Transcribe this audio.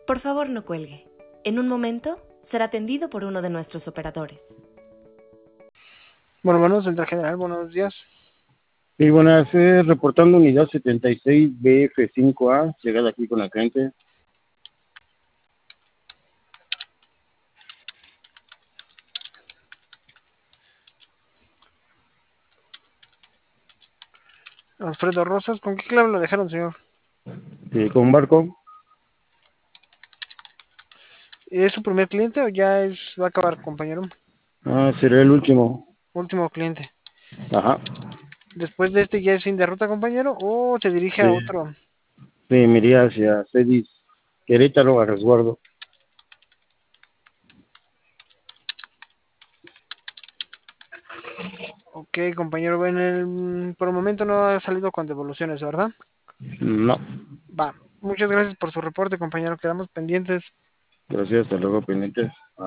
Por favor, no cuelgue. En un momento será atendido por uno de nuestros operadores. Bueno, Central General, buenos días. Sí, buenas, reportando unidad 76BF5A, llegada aquí con la cliente. Alfredo Rosas, ¿con qué clave lo dejaron, señor? Con barco. ¿Es su primer cliente o ya va a acabar, compañero? Será el último. Último cliente. Ajá. Después de este ya es fin de ruta, compañero, o se dirige a Sí, otro. sí, me iría hacia Cedis, Querétaro, a resguardo. Ok, compañero, por el momento no ha salido con devoluciones, ¿verdad? No, Va. Muchas gracias por su reporte, compañero. Quedamos pendientes. gracias, hasta luego, pendientes.